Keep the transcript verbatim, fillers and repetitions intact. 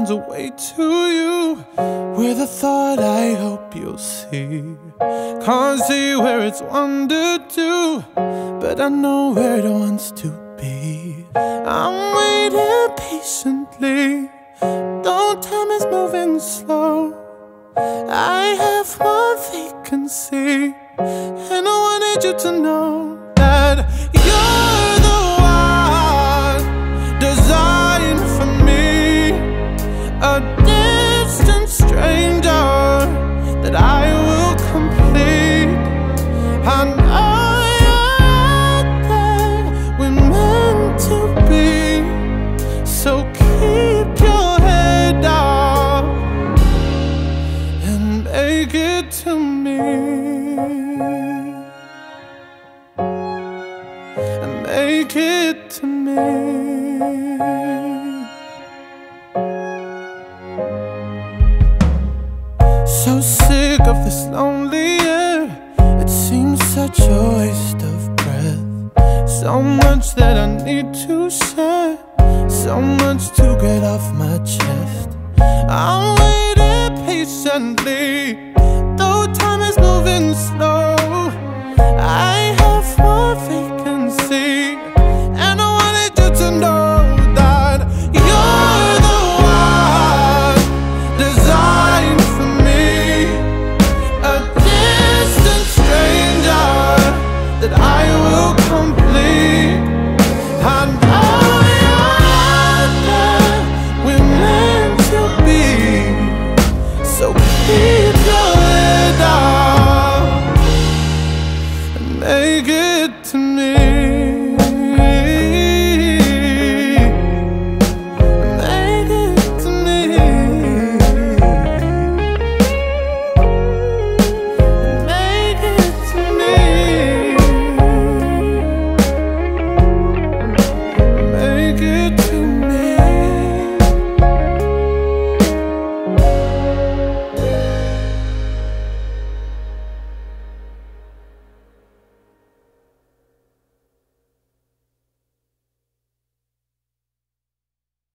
finds a way to you with a thought I hope you'll see. Can't see where it's wandered to, but I know where it wants to be. I'm waiting patiently, though time is moving slow. I have one vacancy, and I wanted you to know that you're the one designed for me, a distant stranger that I will complete. I know you're there, we're meant to be, so keep your head up and make it to me, and make it to me. So sick of this lonely air, it seems such a waste of breath. So much that I need to say, so much to get off my chest. I'm waiting patiently,